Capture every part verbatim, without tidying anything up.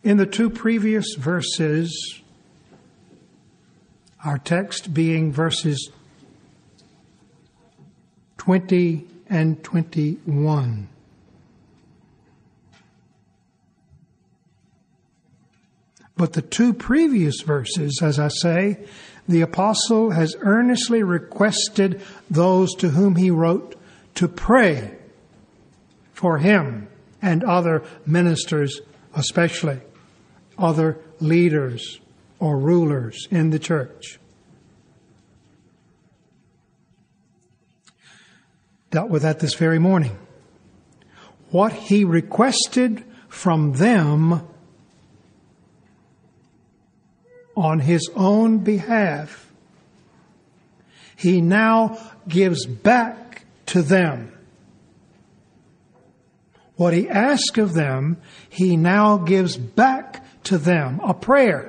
In the two previous verses, our text being verses twenty and twenty-one. But the two previous verses, as I say, the apostle has earnestly requested those to whom he wrote to pray for him and other ministers, especially other leaders or rulers in the church. Dealt with that this very morning. What he requested from them on his own behalf, he now gives back to them. What he asked of them, he now gives back to them, a prayer.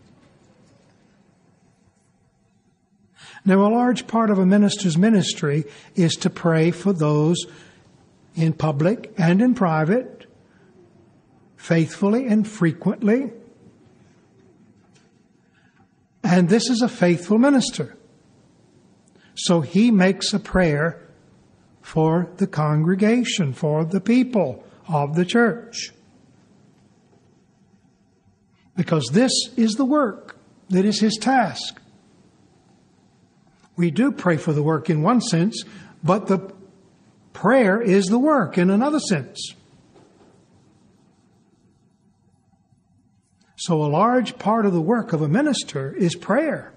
Now, a large part of a minister's ministry is to pray for those in public and in private, faithfully and frequently. And this is a faithful minister. So he makes a prayer for the congregation, for the people of the church. Because this is the work that is his task. We do pray for the work in one sense, but the prayer is the work in another sense. So a large part of the work of a minister is prayer.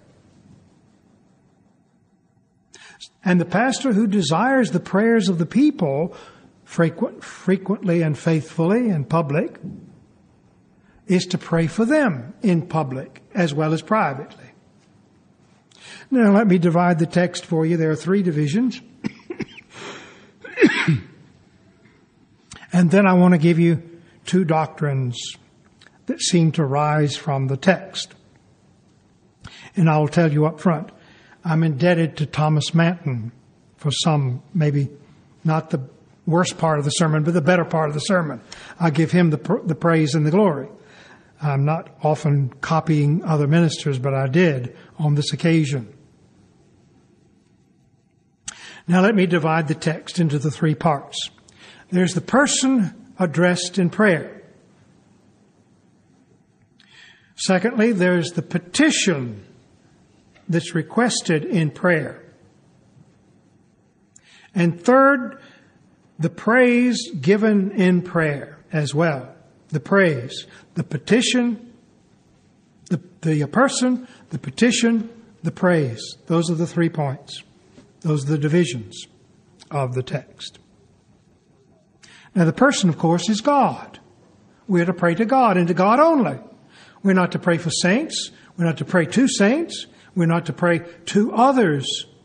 And the pastor who desires the prayers of the people frequent, frequently and faithfully in public is to pray for them in public as well as privately. Now let me divide the text for you. There are three divisions. And then I want to give you two doctrines that seem to rise from the text. And I'll tell you up front, I'm indebted to Thomas Manton for some, maybe not the worst part of the sermon, but the better part of the sermon. I give him the, pr- the praise and the glory. I'm not often copying other ministers, but I did on this occasion. Now let me divide the text into the three parts. There's the person addressed in prayer. Secondly, there's the petition that's requested in prayer. And third, the praise given in prayer as well. The praise, the petition, the, the person, the petition, the praise. Those are the three points. Those are the divisions of the text. Now the person, of course, is God. We're to pray to God and to God only. We're not to pray for saints. We're not to pray to saints. We're not to pray to others.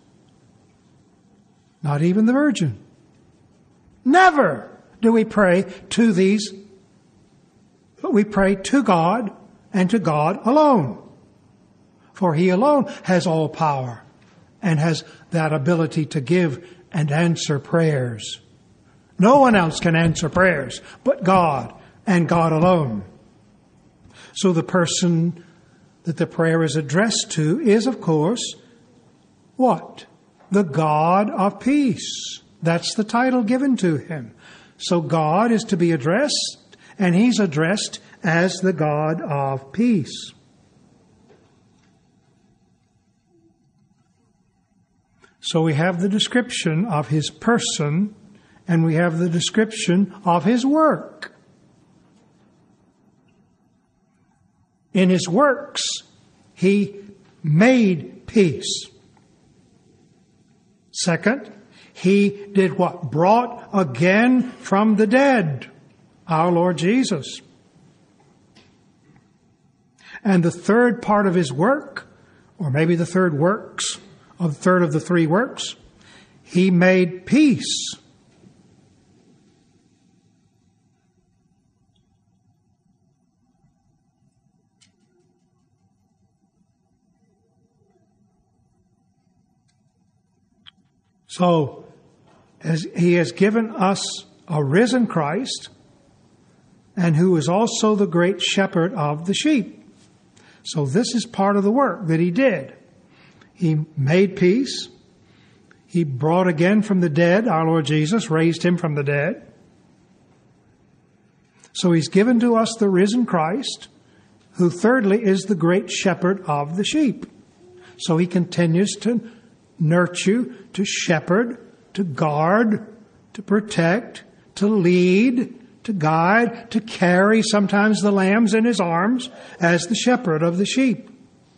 Not even the Virgin. Never do we pray to these. But we pray to God and to God alone. For He alone has all power and has that ability to give and answer prayers. No one else can answer prayers but God and God alone. So the person that the prayer is addressed to is, of course, what? The God of peace. That's the title given to Him. So God is to be addressed, and He's addressed as the God of peace. So we have the description of His person, and we have the description of His work. In His works, He made peace. Second, He did what? Brought again from the dead our Lord Jesus. And the third part of His work, or maybe the third works, of the third of the three works, He made peace. So, as He has given us a risen Christ, and who is also the great shepherd of the sheep. So this is part of the work that he did. He made peace. He brought again from the dead our Lord Jesus, raised him from the dead. So he's given to us the risen Christ, who thirdly is the great shepherd of the sheep. So he continues to nurture, to shepherd, to guard, to protect, to lead, to guide, to carry sometimes the lambs in his arms as the shepherd of the sheep.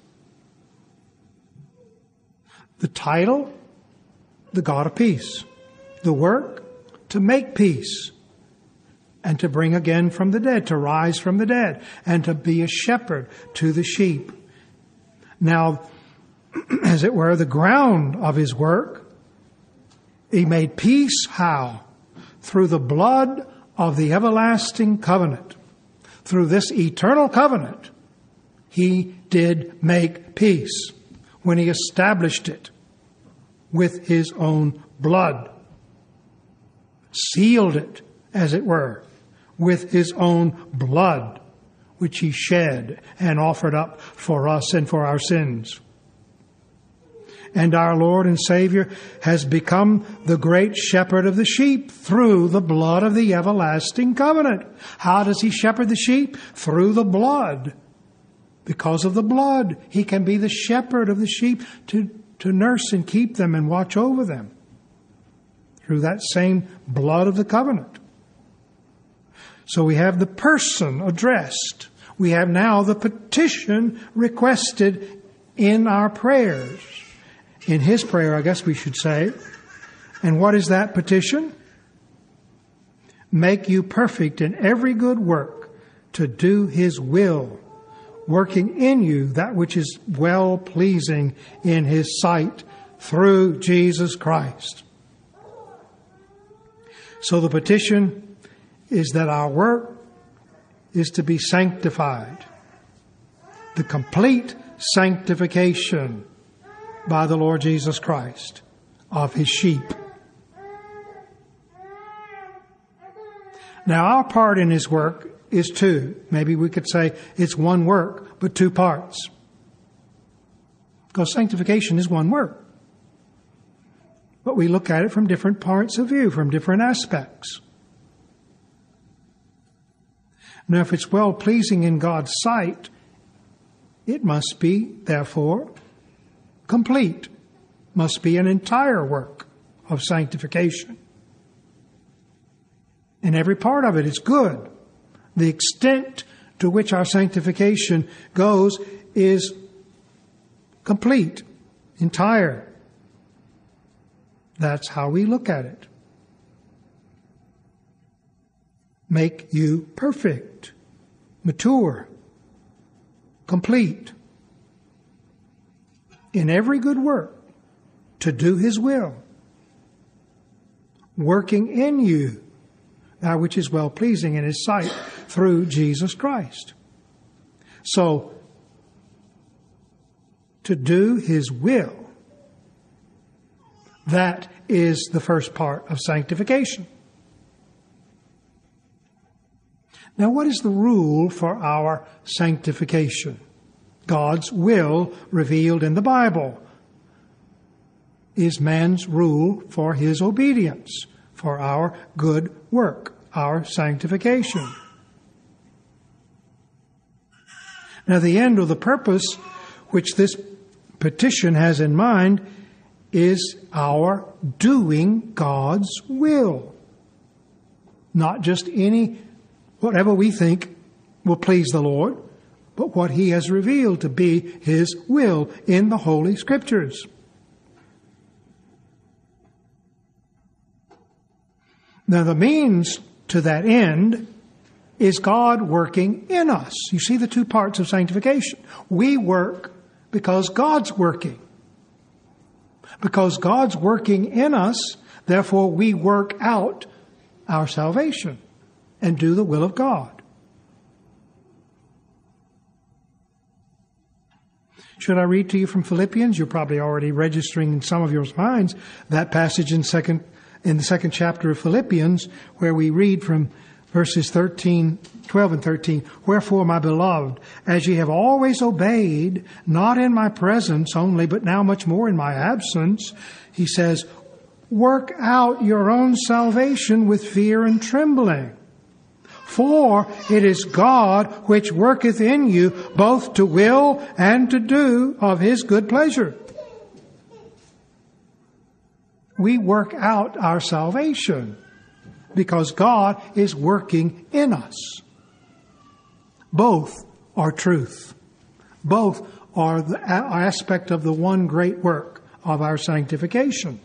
The title, the God of peace. The work, to make peace and to bring again from the dead, to rise from the dead, and to be a shepherd to the sheep. Now, as it were, the ground of his work, he made peace how? Through the blood of the everlasting covenant. Through this eternal covenant, he did make peace when he established it with his own blood. Sealed it, as it were, with his own blood, which he shed and offered up for us and for our sins. And our Lord and Savior has become the great shepherd of the sheep through the blood of the everlasting covenant. How does he shepherd the sheep? Through the blood. Because of the blood, he can be the shepherd of the sheep to, to nurse and keep them and watch over them. Through that same blood of the covenant. So we have the person addressed. We have now the petition requested in our prayers. In his prayer, I guess we should say. And what is that petition? Make you perfect in every good work to do his will, working in you that which is well-pleasing in his sight through Jesus Christ. So the petition is that our work is to be sanctified. The complete sanctification by the Lord Jesus Christ of his sheep. Now our part in his work is two. Maybe we could say it's one work, but two parts. Because sanctification is one work. But we look at it from different points of view, from different aspects. Now, if it's well-pleasing in God's sight, it must be, therefore, complete. Must be an entire work of sanctification. And every part of it is good. The extent to which our sanctification goes is complete, entire. That's how we look at it. Make you perfect, mature, complete in every good work to do his will, working in you that which is well-pleasing in his sight through Jesus Christ. So, to do his will, that is the first part of sanctification. Now, what is the rule for our sanctification? God's will revealed in the Bible is man's rule for his obedience, for our good work, our sanctification. Now, the end or the purpose which this petition has in mind is our doing God's will. Not just any whatever we think will please the Lord, but what he has revealed to be his will in the Holy Scriptures. Now, the means to that end is God working in us. You see the two parts of sanctification. We work because God's working. Because God's working in us, therefore we work out our salvation and do the will of God. Should I read to you from Philippians? You're probably already registering in some of your minds that passage in second in the second chapter of Philippians, where we read from verses thirteen, twelve and thirteen. Wherefore, my beloved, as ye have always obeyed, not in my presence only, but now much more in my absence, he says, work out your own salvation with fear and trembling. For it is God which worketh in you both to will and to do of his good pleasure. We work out our salvation because God is working in us. Both are truth. Both are the aspect of the one great work of our sanctification.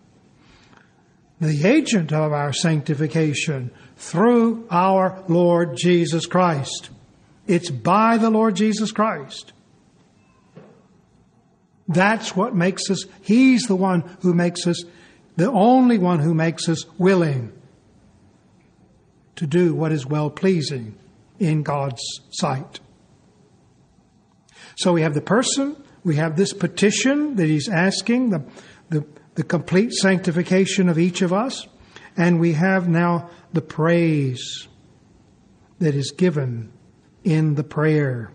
The agent of our sanctification through our Lord Jesus Christ. It's by the Lord Jesus Christ. That's what makes us, He's the one who makes us, the only one who makes us willing to do what is well-pleasing in God's sight. So we have the person, we have this petition that He's asking, the, the, the complete sanctification of each of us, and we have now the praise that is given in the prayer.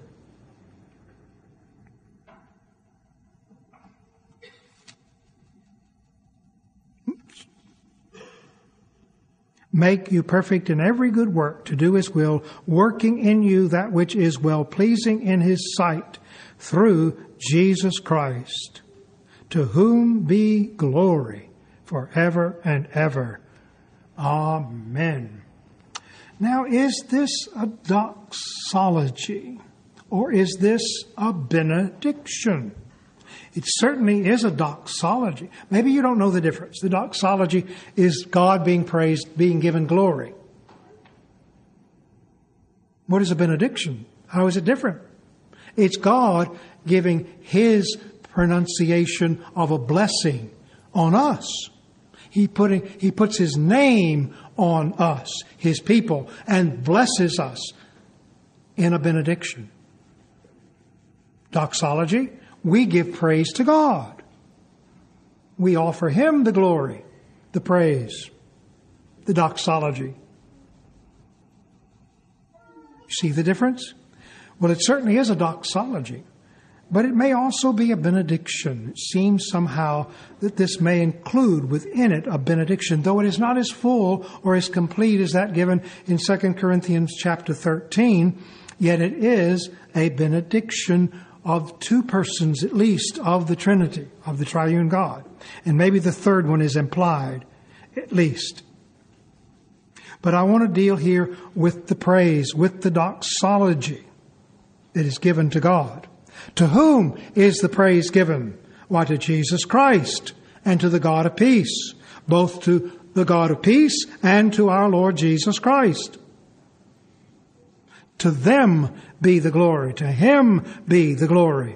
Make you perfect in every good work to do His will, working in you that which is well-pleasing in His sight, through Jesus Christ, to whom be glory forever and ever. Amen. Now, is this a doxology, or is this a benediction? It certainly is a doxology. Maybe you don't know the difference. The doxology is God being praised, being given glory. What is a benediction? How is it different? It's God giving His pronunciation of a blessing on us. He putting, He puts His name on us, His people, and blesses us in a benediction. Doxology, we give praise to God. We offer Him the glory, the praise, the doxology. You see the difference? Well, it certainly is a doxology, but it may also be a benediction. It seems somehow that this may include within it a benediction, though it is not as full or as complete as that given in Second Corinthians chapter thirteen, yet it is a benediction of two persons at least of the Trinity, of the triune God. And maybe the third one is implied, at least. But I want to deal here with the praise, with the doxology that is given to God. To whom is the praise given? Why, to Jesus Christ and to the God of peace, both to the God of peace and to our Lord Jesus Christ. To them be the glory. To Him be the glory.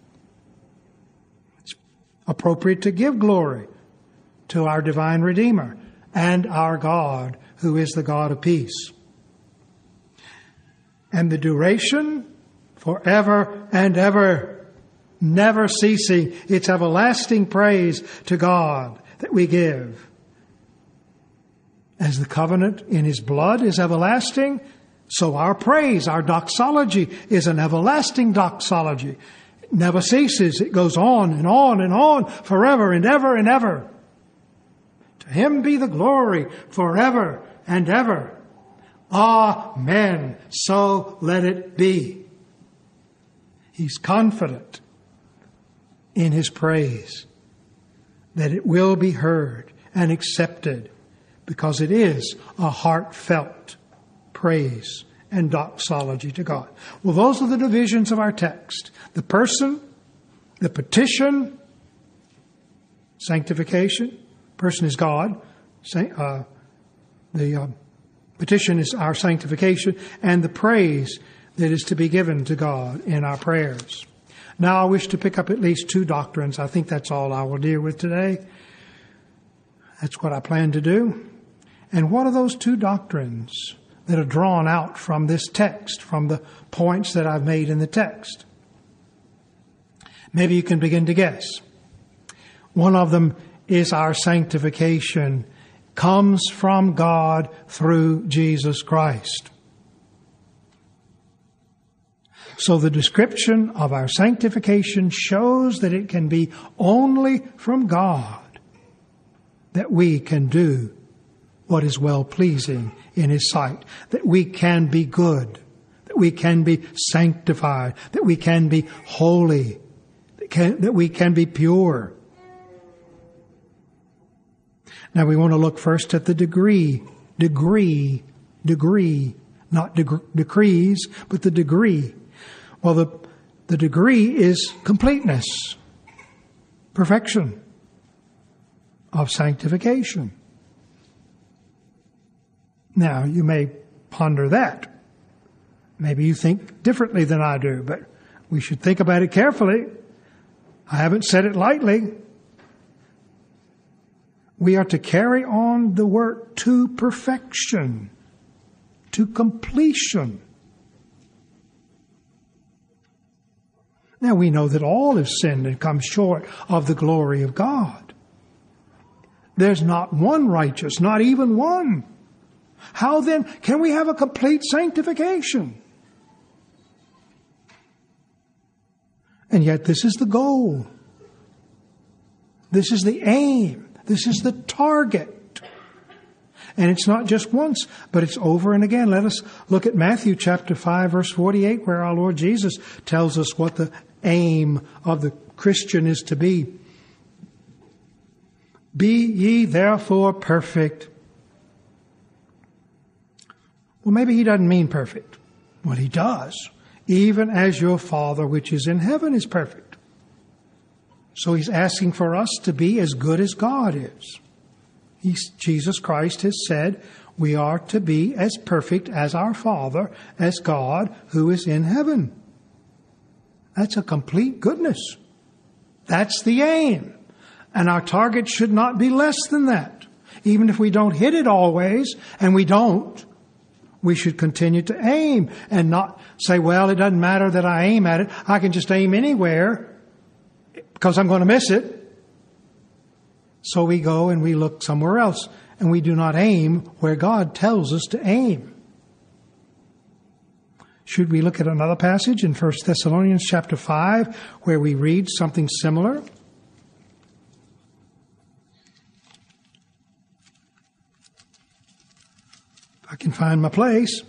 It's appropriate to give glory to our divine Redeemer and our God, who is the God of peace. And the duration, forever and ever, never ceasing. It's everlasting praise to God that we give. As the covenant in His blood is everlasting, so our praise, our doxology, is an everlasting doxology. It never ceases. It goes on and on and on, forever and ever and ever. To Him be the glory forever and ever. Amen. So let it be. He's confident in His praise that it will be heard and accepted, because it is a heartfelt praise and doxology to God. Well, those are the divisions of our text. The person, the petition, sanctification. Person is God. Uh, the uh, petition is our sanctification, and the praise that is to be given to God in our prayers. Now I wish to pick up at least two doctrines. I think that's all I will deal with today. That's what I plan to do. And what are those two doctrines that are drawn out from this text, from the points that I've made in the text? Maybe you can begin to guess. One of them is our sanctification comes from God through Jesus Christ. So the description of our sanctification shows that it can be only from God that we can do what is well-pleasing in His sight, that we can be good, that we can be sanctified, that we can be holy, that, can, that we can be pure. Now we want to look first at the degree, degree, degree, not deg- decrees, but the degree. Well, the, the degree is completeness, perfection of sanctification. Now, you may ponder that. Maybe you think differently than I do, but we should think about it carefully. I haven't said it lightly. We are to carry on the work to perfection, to completion. Now we know that all have sinned and come short of the glory of God. There's not one righteous, not even one. How then can we have a complete sanctification? And yet this is the goal. This is the aim. This is the target. And it's not just once, but it's over and again. Let us look at Matthew chapter five, verse forty-eight, where our Lord Jesus tells us what the aim of the Christian is to be. Be ye therefore perfect. Well, maybe he doesn't mean perfect. Well, he does. Even as your Father which is in heaven is perfect. So he's asking for us to be as good as God is. He's, Jesus Christ has said we are to be as perfect as our Father, as God who is in heaven. That's a complete goodness. That's the aim. And our target should not be less than that. Even if we don't hit it always, and we don't, we should continue to aim and not say, well, it doesn't matter that I aim at it. I can just aim anywhere because I'm going to miss it. So we go and we look somewhere else, and we do not aim where God tells us to aim. Should we look at another passage in First Thessalonians chapter five where we read something similar? If I can find my place.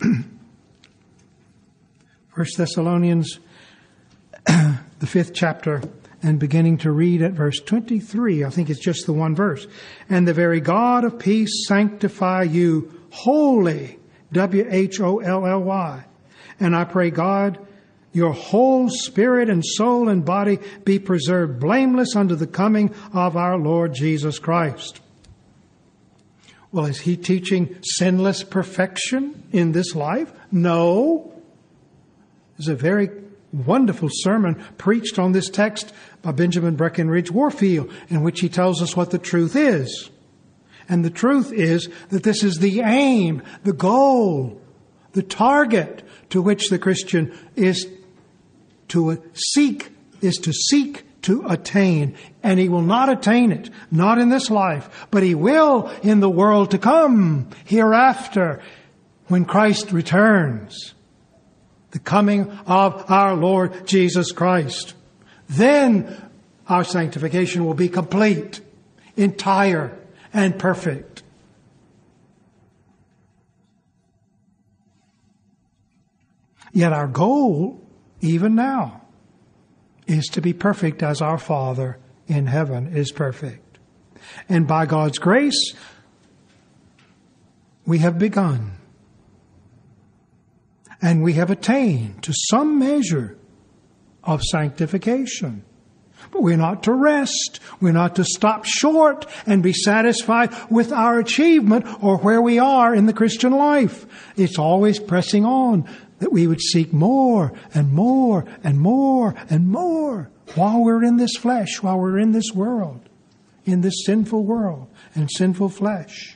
First Thessalonians, the fifth chapter, and beginning to read at verse twenty-three. I think it's just the one verse. And the very God of peace sanctify you wholly. W H O L L Y. And I pray God, your whole spirit and soul and body be preserved blameless unto the coming of our Lord Jesus Christ. Well, is he teaching sinless perfection in this life? No. There's a very wonderful sermon preached on this text by Benjamin Breckinridge Warfield, in which he tells us what the truth is. And the truth is that this is the aim, the goal, the target to which the Christian is to seek, is to seek to attain. And he will not attain it, not in this life, but he will in the world to come, hereafter, when Christ returns. The coming of our Lord Jesus Christ. Then our sanctification will be complete, entire, and perfect. Yet our goal, even now, is to be perfect as our Father in heaven is perfect. And by God's grace, we have begun. And we have attained to some measure of sanctification. But we're not to rest. We're not to stop short and be satisfied with our achievement or where we are in the Christian life. It's always pressing on that we would seek more and more and more and more while we're in this flesh, while we're in this world, in this sinful world and sinful flesh.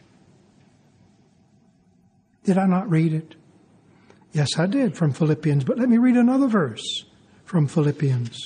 Did I not read it? Yes, I did, from Philippians. But let me read another verse from Philippians.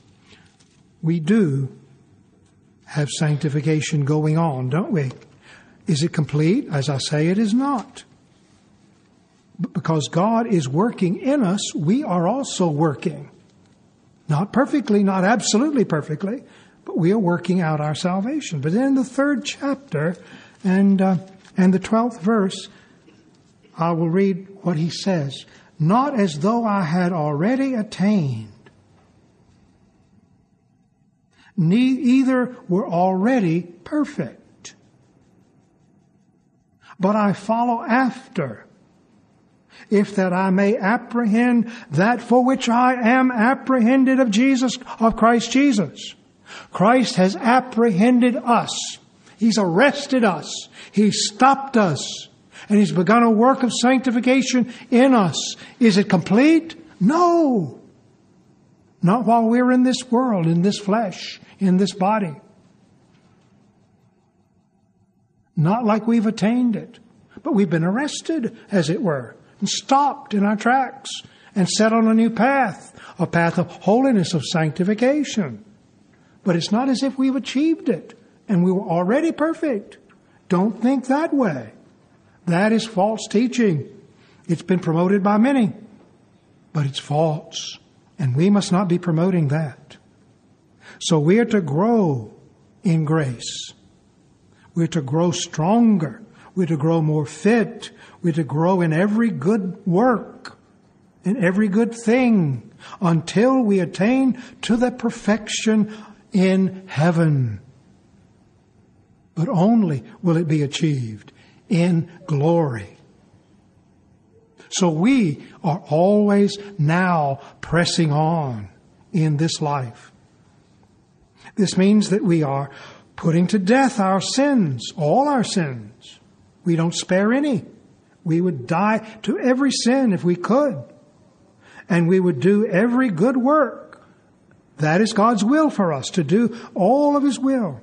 We do have sanctification going on, don't we? Is it complete? As I say, it is not. But because God is working in us, we are also working. Not perfectly, not absolutely perfectly, but we are working out our salvation. But then in the third chapter and uh, and the twelfth verse, I will read what he says. Not as though I had already attained, ne- either were already perfect, but I follow after, if that I may apprehend that for which I am apprehended of Jesus, of Christ Jesus. Christ has apprehended us. He's arrested us. He's stopped us. And He's begun a work of sanctification in us. Is it complete? No. Not while we're in this world, in this flesh, in this body. Not like we've attained it. But we've been arrested, as it were, and stopped in our tracks and set on a new path, a path of holiness, of sanctification. But it's not as if we've achieved it and we were already perfect. Don't think that way. That is false teaching. It's been promoted by many, but it's false. And we must not be promoting that. So we are to grow in grace. We're to grow stronger. We're to grow more fit. We're to grow in every good work, in every good thing, until we attain to the perfection in heaven. But only will it be achieved in glory. So we are always now pressing on in this life. This means that we are putting to death our sins, all our sins. We don't spare any. We would die to every sin if we could. And we would do every good work. That is God's will for us, to do all of His will.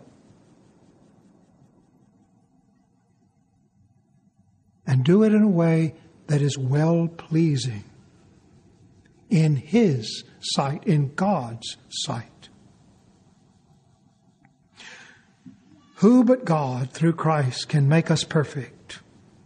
And do it in a way that is well-pleasing in His sight, in God's sight. Who but God, through Christ, can make us perfect?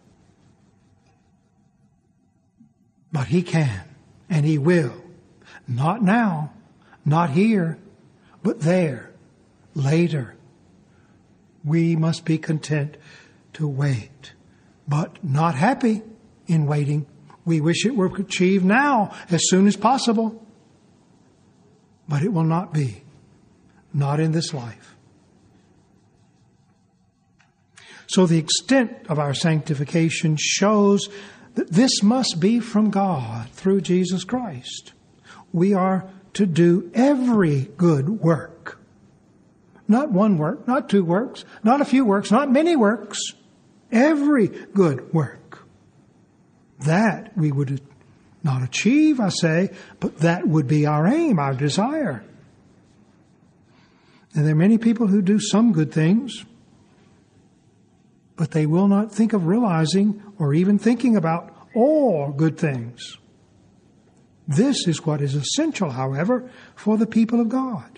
But He can, and He will. Not now, not here, but there, later. We must be content to wait, but not happy in waiting. We wish it were achieved now, as soon as possible. But it will not be. Not in this life. So the extent of our sanctification shows that this must be from God through Jesus Christ. We are to do every good work. Not one work, not two works, not a few works, not many works. Every good work. That we would not achieve, I say, but that would be our aim, our desire. And there are many people who do some good things, but they will not think of realizing or even thinking about all good things. This is what is essential, however, for the people of God.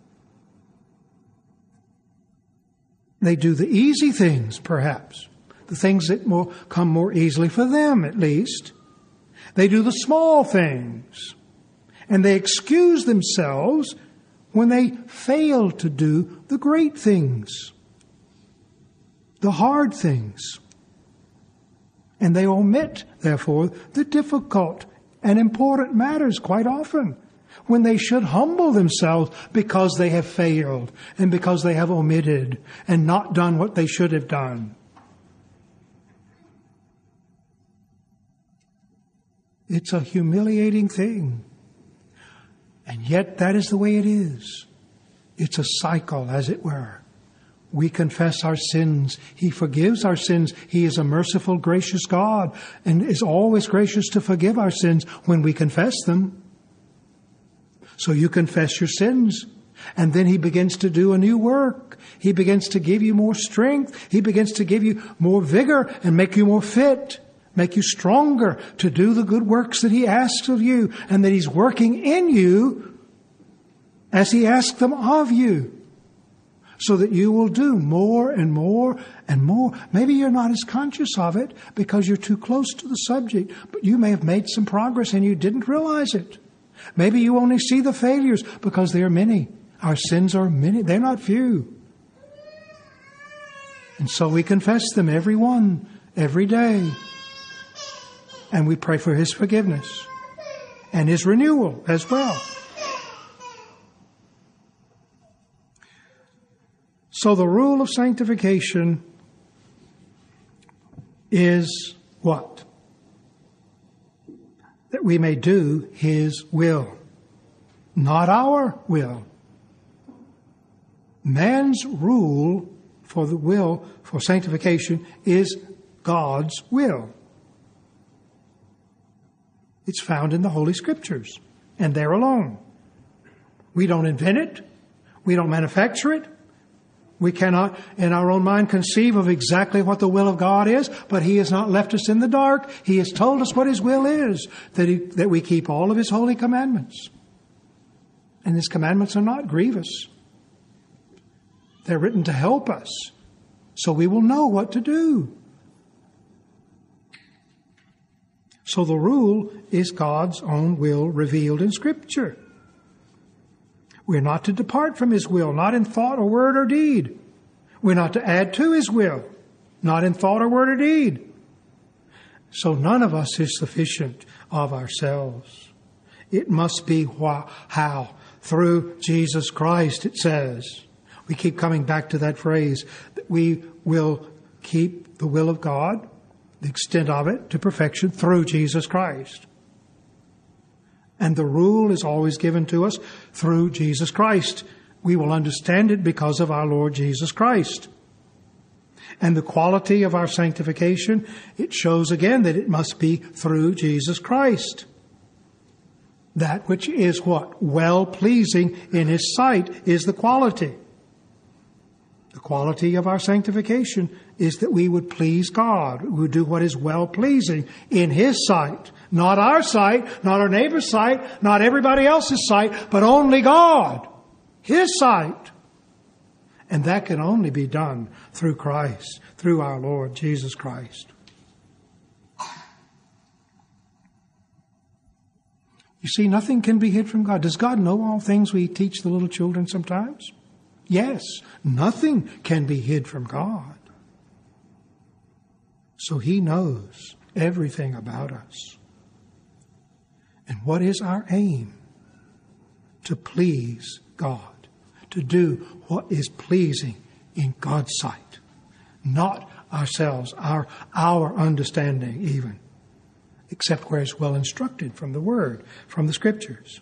They do the easy things, perhaps. The things that will come more easily for them, at least. They do the small things. And they excuse themselves when they fail to do the great things. The hard things. And they omit, therefore, the difficult and important matters quite often, when they should humble themselves because they have failed and because they have omitted and not done what they should have done. It's a humiliating thing. And yet that is the way it is. It's a cycle, as it were. We confess our sins. He forgives our sins. He is a merciful, gracious God and is always gracious to forgive our sins when we confess them. So you confess your sins, and then He begins to do a new work. He begins to give you more strength. He begins to give you more vigor and make you more fit, make you stronger to do the good works that He asks of you and that He's working in you as He asks them of you. so that you will do more and more and more. Maybe you're not as conscious of it because you're too close to the subject, but you may have made some progress and you didn't realize it. Maybe you only see the failures because they are many. Our sins are many. They're not few. And so we confess them, every one, every day. And we pray for His forgiveness and His renewal as well. So the rule of sanctification is what? That we may do His will, not our will. Man's rule for the will, for sanctification, is God's will. It's found in the Holy Scriptures, and there alone. We don't invent it. We don't manufacture it. We cannot, in our own mind, conceive of exactly what the will of God is, but He has not left us in the dark. He has told us what His will is, that, he, that we keep all of His holy commandments. And His commandments are not grievous. They're written to help us, so we will know what to do. So the rule is God's own will revealed in Scripture. We're not to depart from His will, not in thought or word or deed. We're not to add to His will, not in thought or word or deed. So none of us is sufficient of ourselves. It must be wh- how? Through Jesus Christ, it says. We keep coming back to that phrase, that we will keep the will of God, the extent of it, to perfection through Jesus Christ. And the rule is always given to us through Jesus Christ. We will understand it because of our Lord Jesus Christ. And the quality of our sanctification, it shows again that it must be through Jesus Christ. That which is what? Well-pleasing in His sight is the quality. The quality of our sanctification is that we would please God. We would do what is well-pleasing in His sight. Not our sight, not our neighbor's sight, not everybody else's sight, but only God. His sight. And that can only be done through Christ, through our Lord Jesus Christ. You see, nothing can be hid from God. Does God know all things we teach the little children sometimes? Yes, nothing can be hid from God. So He knows everything about us. And what is our aim? To please God. To do what is pleasing in God's sight. Not ourselves, our, our understanding even. Except where it's well instructed from the Word, from the Scriptures.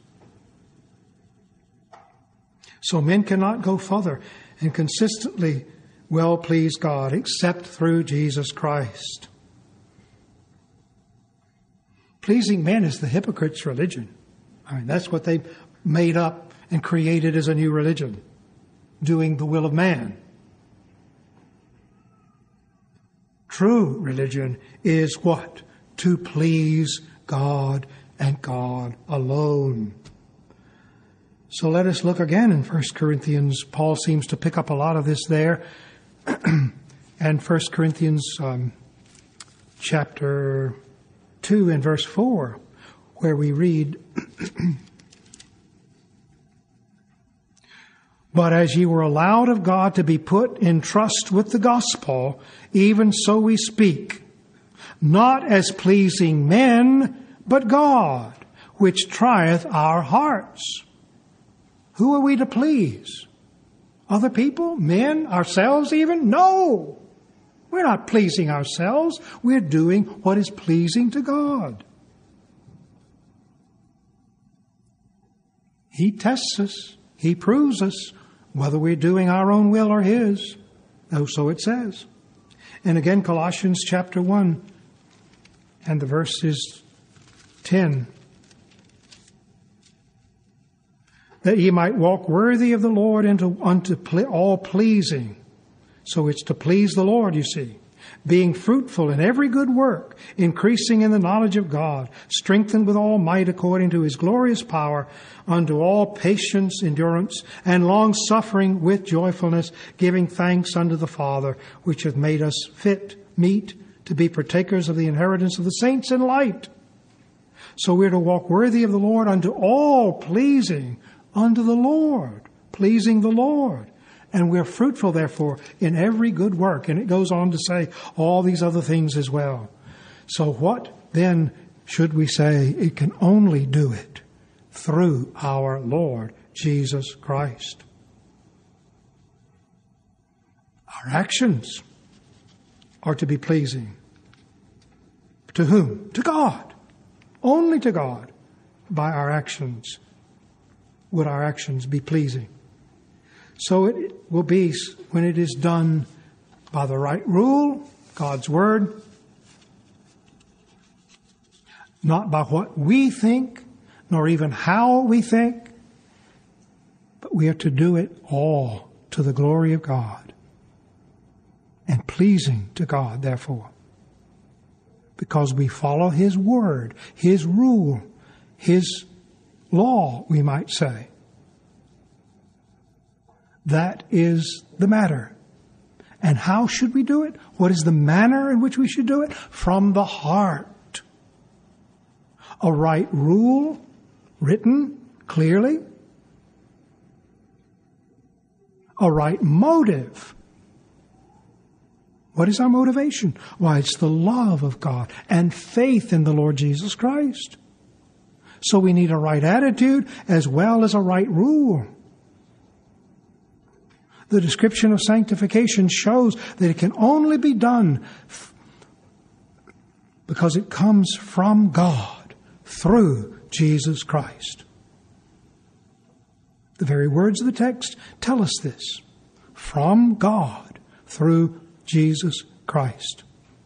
So men cannot go further and consistently well please God except through Jesus Christ. Pleasing men is the hypocrite's religion. I mean, that's what they made up and created as a new religion. Doing the will of man. True religion is what? To please God and God alone. So let us look again in First Corinthians. Paul seems to pick up a lot of this there. And First Corinthians um, chapter two and verse four, where we read, But as ye were allowed of God to be put in trust with the gospel, even so we speak, not as pleasing men, but God, which trieth our hearts. Who are we to please? Other people? Men? Ourselves even? No! We're not pleasing ourselves. We're doing what is pleasing to God. He tests us. He proves us whether we're doing our own will or His. Oh, so it says. And again, Colossians chapter one, and the verse is ten. That ye might walk worthy of the Lord into, unto ple- all pleasing. So it's to please the Lord, you see. being fruitful in every good work, increasing in the knowledge of God, strengthened with all might according to his glorious power, unto all patience, endurance, and long-suffering with joyfulness, giving thanks unto the Father, which hath made us fit, meet, to be partakers of the inheritance of the saints in light. So we're to walk worthy of the Lord unto all, pleasing unto the Lord, pleasing the Lord. And we're fruitful, therefore, in every good work. And it goes on to say all these other things as well. So what then should we say? It can only do it through our Lord Jesus Christ. Our actions are to be pleasing. To whom? To God. Only to God. By our actions would our actions be pleasing. So it will be when it is done by the right rule, God's Word, not by what we think, nor even how we think, but we are to do it all to the glory of God and pleasing to God, therefore, because we follow His Word, His rule, His law, we might say. That is the matter. And how should we do it? What is the manner in which we should do it? From the heart. A right rule, written clearly. A right motive. What is our motivation? Why, it's the love of God and faith in the Lord Jesus Christ. So we need a right attitude as well as a right rule. The description of sanctification shows that it can only be done because it comes from God through Jesus Christ. The very words of the text tell us this. From God through Jesus Christ.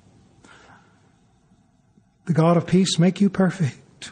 The God of peace make you perfect.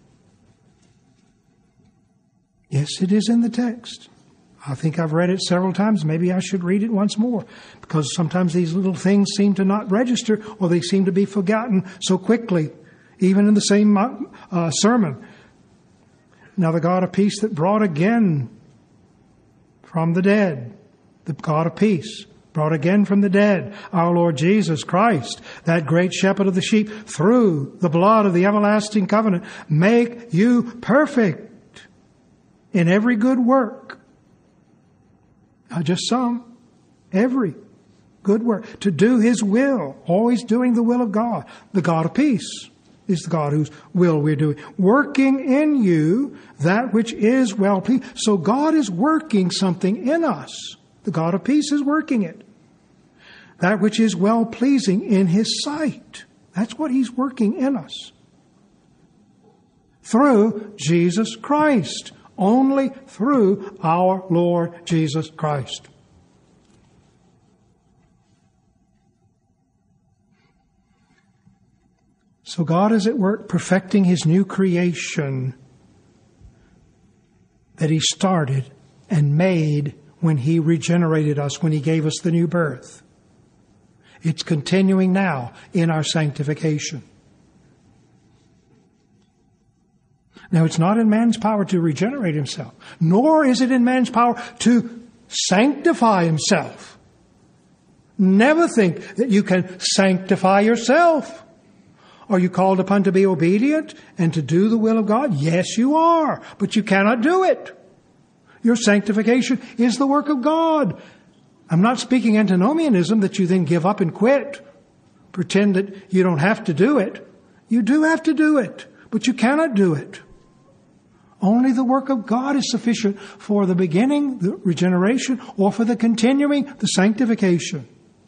Yes, it is in the text. I think I've read it several times. Maybe I should read it once more, because sometimes these little things seem to not register, or they seem to be forgotten so quickly, even in the same uh, sermon. Now the God of peace that brought again from the dead, the God of peace brought again from the dead our Lord Jesus Christ, that great shepherd of the sheep, through the blood of the everlasting covenant, make you perfect in every good work. Not just some, every good work. To do His will, always doing the will of God. The God of peace is the God whose will we're doing. Working in you that which is well pleasing. So God is working something in us. The God of peace is working it. That which is well pleasing in His sight. That's what He's working in us. Through Jesus Christ. Only through our Lord Jesus Christ. So God is at work perfecting His new creation that He started and made when He regenerated us, when He gave us the new birth. It's continuing now in our sanctification. Now, it's not in man's power to regenerate himself, nor is it in man's power to sanctify himself. Never think that you can sanctify yourself. Are you called upon to be obedient and to do the will of God? Yes, you are, but you cannot do it. Your sanctification is the work of God. I'm not speaking antinomianism that you then give up and quit. Pretend that you don't have to do it. You do have to do it, but you cannot do it. Only the work of God is sufficient for the beginning, the regeneration, or for the continuing, the sanctification.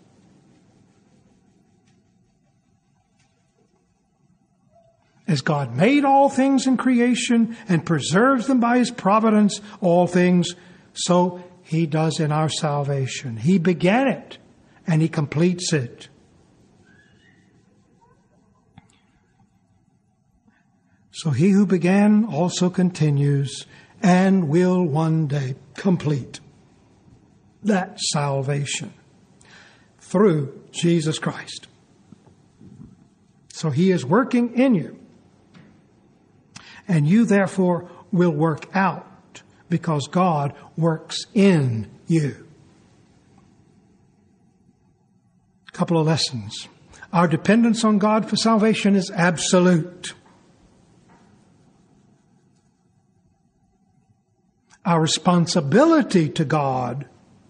As God made all things in creation and preserves them by His providence, all things, so He does in our salvation. He began it and He completes it. So He who began also continues and will one day complete that salvation. through Jesus Christ. So he is working in you. And you therefore will work out because God works in you. A couple of lessons. Our dependence on God for salvation is absolute. Our responsibility to God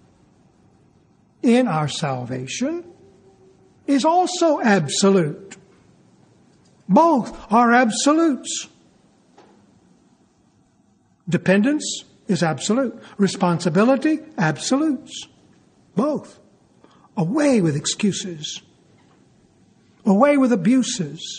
in our salvation is also absolute. Both are absolutes. Dependence is absolute. Responsibility, absolutes. Both. Away with excuses. Away with abuses.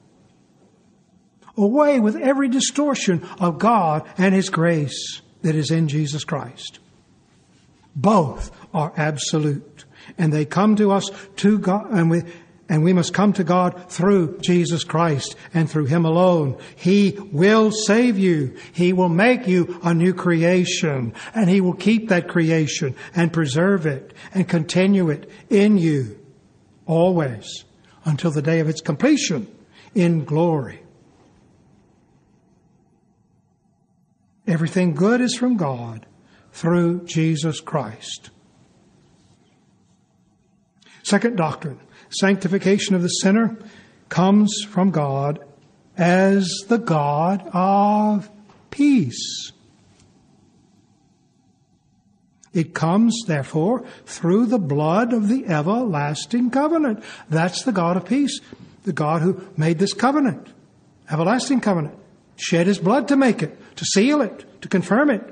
Away with every distortion of God and His grace that is in Jesus Christ. Both are absolute. And they come to us to God, and we, and we must come to God through Jesus Christ and through Him alone. He will save you. He will make you a new creation. And He will keep that creation and preserve it and continue it in you always until the day of its completion in glory. Everything good is from God through Jesus Christ. Second doctrine, sanctification of the sinner comes from God as the God of peace. It comes, therefore, through the blood of the everlasting covenant. That's the God of peace, the God who made this covenant, everlasting covenant, shed His blood to make it, to seal it, to confirm it.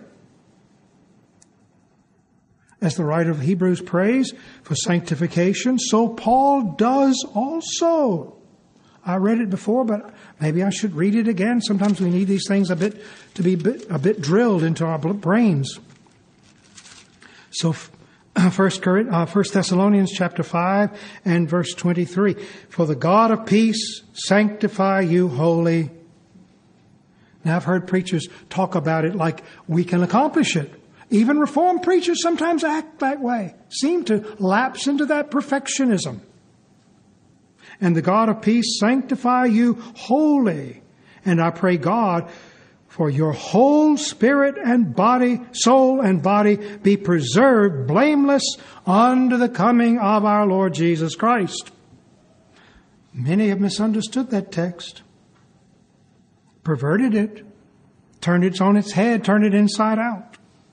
As the writer of Hebrews prays for sanctification, so Paul does also. I read it before, but maybe I should read it again. Sometimes we need these things a bit to be bit, a bit drilled into our brains. So, First Thessalonians chapter five and verse twenty-three. For the God of peace sanctify you wholly. Now, I've heard preachers talk about it like we can accomplish it. Even Reformed preachers sometimes act that way, seem to lapse into that perfectionism. And the God of peace sanctify you wholly. And I pray God for your whole spirit and body, soul and body be preserved blameless unto the coming of our Lord Jesus Christ. Many have misunderstood that text, perverted it, turned it on its head, turned it inside out.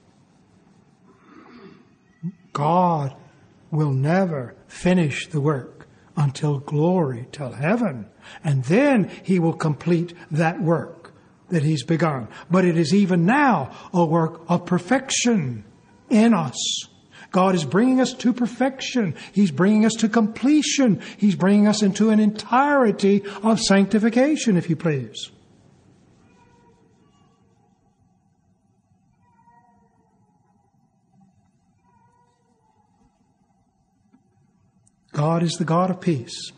God will never finish the work until glory, till heaven. And then He will complete that work that He's begun. But it is even now a work of perfection in us. God is bringing us to perfection. He's bringing us to completion. He's bringing us into an entirety of sanctification, if you please. God is the God of peace.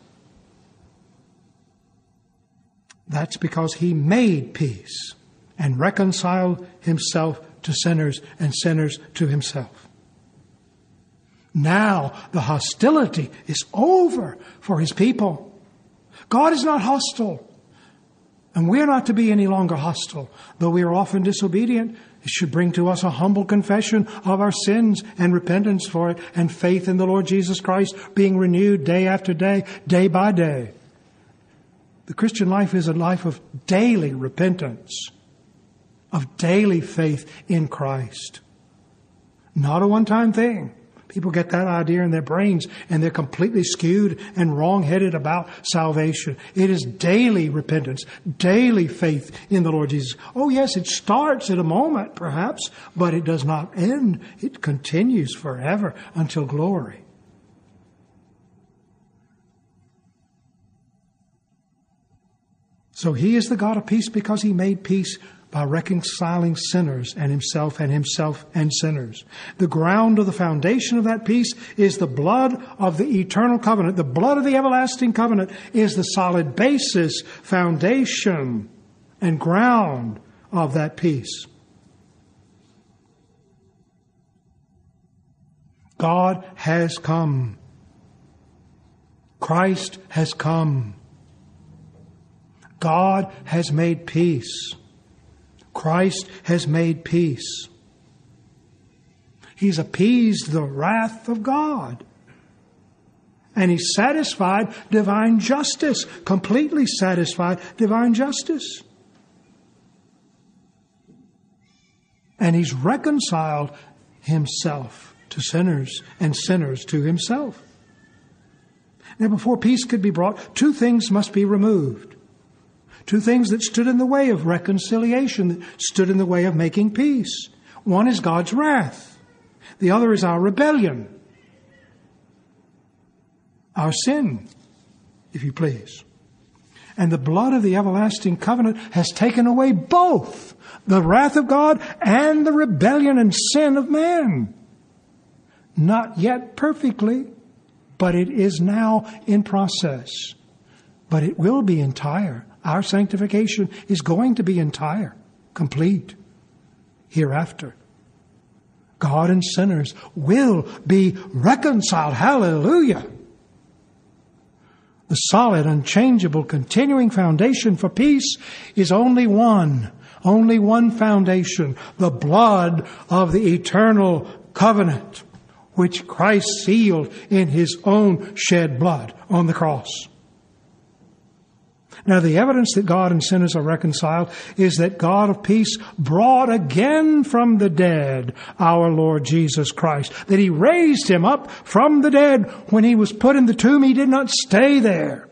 That's because He made peace and reconciled Himself to sinners and sinners to Himself. Now the hostility is over for His people. God is not hostile. And we're not to be any longer hostile. Though we are often disobedient, it should bring to us a humble confession of our sins and repentance for it and faith in the Lord Jesus Christ being renewed day after day, day by day. The Christian life is a life of daily repentance, of daily faith in Christ. Not a one-time thing. People get that idea in their brains and they're completely skewed and wrong-headed about salvation. It is daily repentance, daily faith in the Lord Jesus. Oh yes, it starts at a moment perhaps, but it does not end. It continues forever until glory. So He is the God of peace because He made peace by reconciling sinners and Himself and Himself and sinners. The ground of the foundation of that peace is the blood of the eternal covenant. The blood of the everlasting covenant is the solid basis, foundation, and ground of that peace. God has come Christ has come. God has made peace. Christ has made peace. He's appeased the wrath of God. And He's satisfied divine justice, completely satisfied divine justice. And He's reconciled Himself to sinners and sinners to Himself. Now, before peace could be brought, two things must be removed. Two things that stood in the way of reconciliation, that stood in the way of making peace. One is God's wrath. The other is our rebellion. Our sin, if you please. And the blood of the everlasting covenant has taken away both the wrath of God and the rebellion and sin of man. Not yet perfectly, but it is now in process. But it will be entire. Our sanctification is going to be entire, complete, hereafter. God and sinners will be reconciled. Hallelujah! The solid, unchangeable, continuing foundation for peace is only one. Only one foundation. The blood of the eternal covenant, which Christ sealed in His own shed blood on the cross. Now, the evidence that God and sinners are reconciled is that God of peace brought again from the dead our Lord Jesus Christ. That He raised Him up from the dead. When He was put in the tomb, He did not stay there.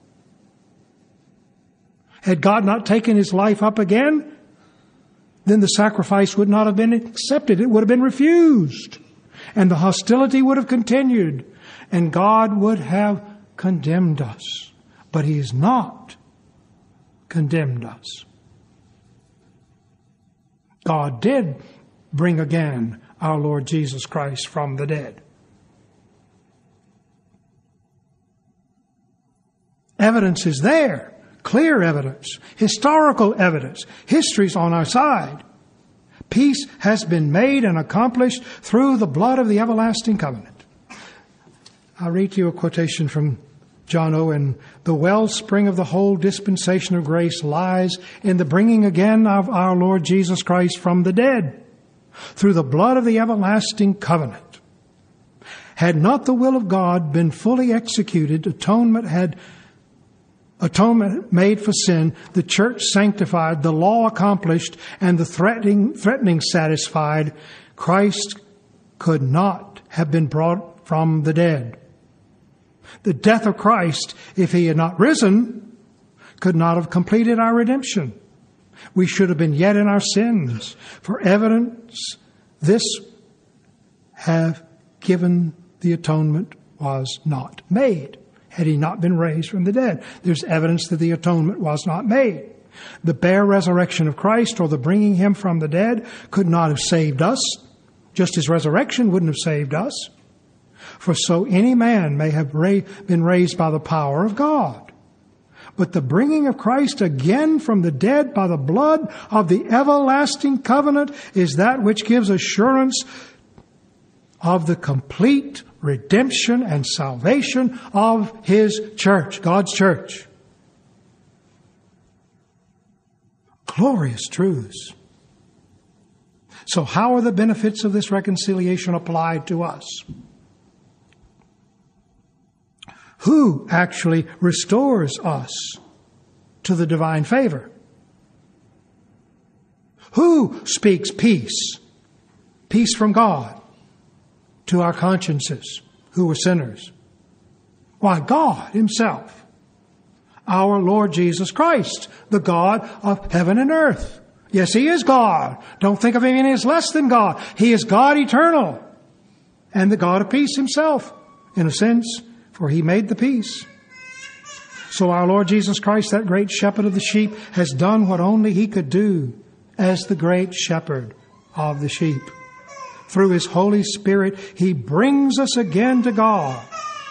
Had God not taken His life up again, then the sacrifice would not have been accepted. It would have been refused. And the hostility would have continued. And God would have condemned us. But He is not condemned us. God did bring again our Lord Jesus Christ from the dead. Evidence is there. Clear evidence. Historical evidence. History's on our side. Peace has been made and accomplished through the blood of the everlasting covenant. I'll read to you a quotation from John Owen. The wellspring of the whole dispensation of grace lies in the bringing again of our Lord Jesus Christ from the dead through the blood of the everlasting covenant. Had not the will of God been fully executed, atonement had atonement made for sin, the church sanctified, the law accomplished, and the threatening threatening satisfied, Christ could not have been brought from the dead. The death of Christ, if He had not risen, could not have completed our redemption. We should have been yet in our sins. For evidence this have given the atonement was not made. Had He not been raised from the dead, there's evidence that the atonement was not made. The bare resurrection of Christ or the bringing Him from the dead could not have saved us, just as resurrection wouldn't have saved us. For so any man may have ra- been raised by the power of God. But the bringing of Christ again from the dead by the blood of the everlasting covenant is that which gives assurance of the complete redemption and salvation of His church, God's church. Glorious truths. So how are the benefits of this reconciliation applied to us? Who actually restores us to the divine favor? Who speaks peace? Peace from God to our consciences who were sinners. Why, God Himself. Our Lord Jesus Christ, the God of heaven and earth. Yes, He is God. Don't think of Him any as less than God. He is God eternal and the God of peace Himself, in a sense, for He made the peace. So our Lord Jesus Christ, that great shepherd of the sheep, has done what only He could do as the great shepherd of the sheep. Through His Holy Spirit, He brings us again to God.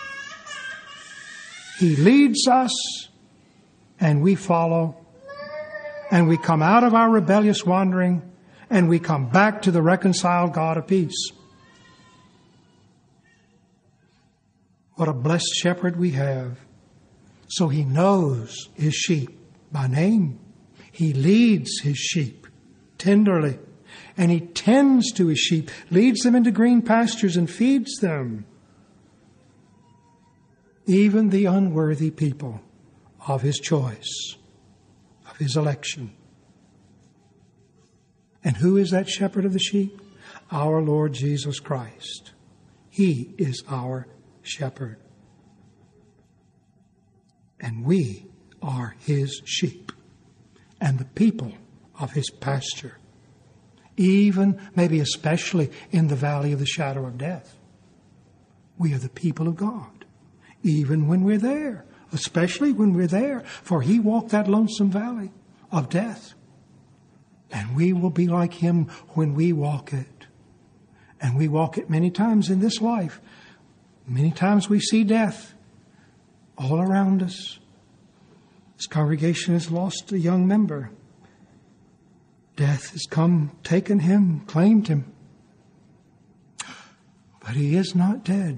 He leads us, and we follow, and we come out of our rebellious wandering, and we come back to the reconciled God of peace. What a blessed shepherd we have. So he knows his sheep by name. He leads his sheep tenderly, and he tends to his sheep, leads them into green pastures and feeds them. Even the unworthy people of his choice, of his election. And who is that shepherd of the sheep? Our Lord Jesus Christ. He is our shepherd. And we are his sheep and the people of his pasture. Even, maybe especially in the valley of the shadow of death. We are the people of God. Even when we're there. Especially when we're there. For he walked that lonesome valley of death. And we will be like him when we walk it. And we walk it many times in this life. Many times we see death all around us. This congregation has lost a young member. Death has come, taken him, claimed him. But he is not dead.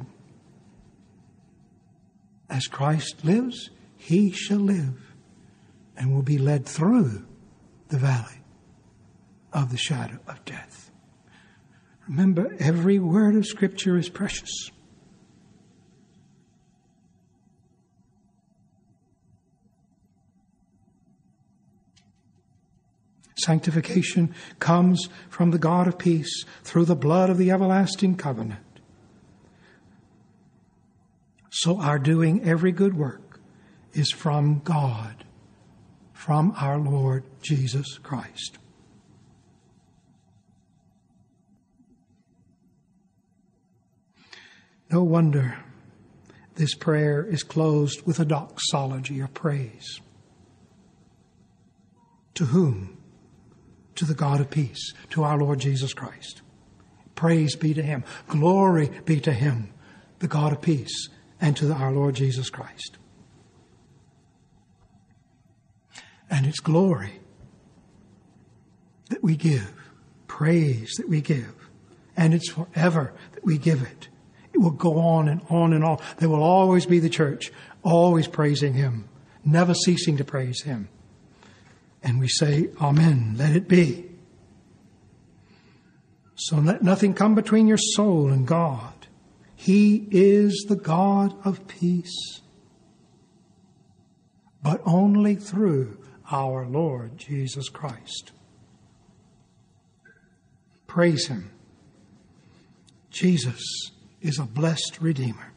As Christ lives, he shall live and will be led through the valley of the shadow of death. Remember, every word of Scripture is precious. Sanctification comes from the God of peace through the blood of the everlasting covenant. So our doing every good work is from God, from our Lord Jesus Christ. No wonder this prayer is closed with a doxology of praise. To whom? To the God of peace, to our Lord Jesus Christ. Praise be to him. Glory be to him, the God of peace, and to our Lord Jesus Christ. And it's glory that we give, praise that we give, and it's forever that we give it. It will go on and on and on. There will always be the church, always praising him, never ceasing to praise him. And we say, Amen, let it be. So let nothing come between your soul and God. He is the God of peace, but only through our Lord Jesus Christ. Praise him. Jesus is a blessed Redeemer.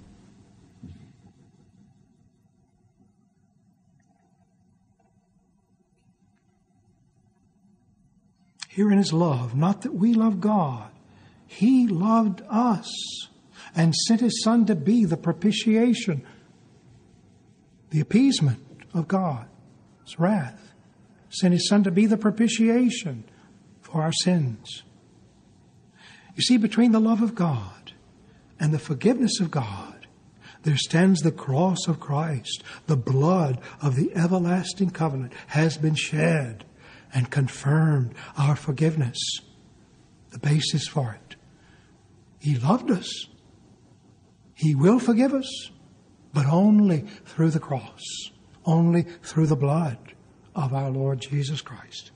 Herein is love, not that we love God. He loved us and sent his Son to be the propitiation, the appeasement of God's wrath. Sent his Son to be the propitiation for our sins. You see, between the love of God and the forgiveness of God, there stands the cross of Christ. The blood of the everlasting covenant has been shed and confirmed our forgiveness, the basis for it. He loved us. He will forgive us, but only through the cross, only through the blood of our Lord Jesus Christ.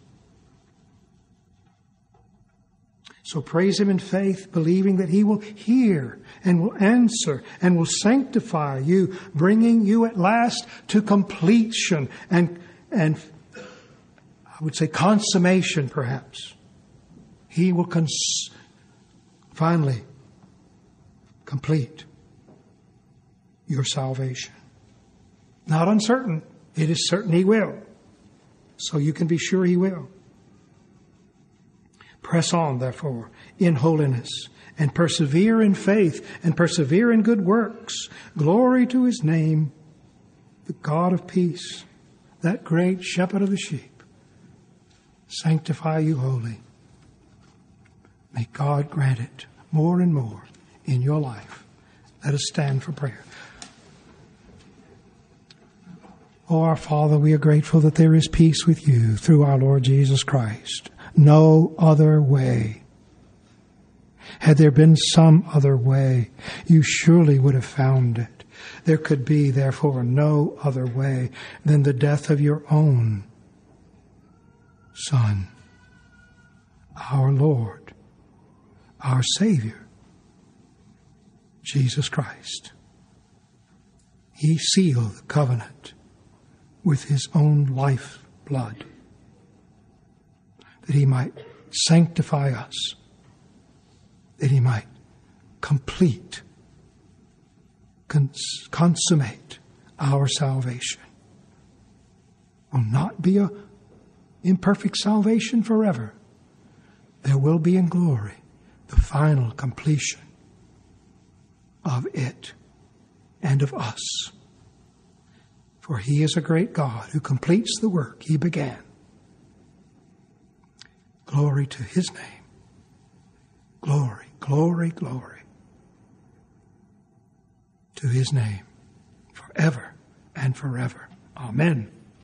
So praise him in faith, believing that he will hear and will answer and will sanctify you, bringing you at last to completion and, and I would say consummation, perhaps. He will cons- finally complete your salvation. Not uncertain. It is certain he will. So you can be sure he will. Press on, therefore, in holiness, and persevere in faith, and persevere in good works. Glory to his name, the God of peace, that great shepherd of the sheep. Sanctify you wholly. May God grant it more and more in your life. Let us stand for prayer. Oh, our Father, we are grateful that there is peace with you through our Lord Jesus Christ. No other way. Had there been some other way, you surely would have found it. There could be, therefore, no other way than the death of your own Son, our Lord, our Savior, Jesus Christ. He sealed the covenant with his own life blood, that he might sanctify us, that he might complete, cons- consummate our salvation. Will not be a imperfect salvation forever. There will be in glory the final completion of it and of us. For he is a great God who completes the work he began. Glory to his name. Glory, glory, glory to his name forever and forever. Amen.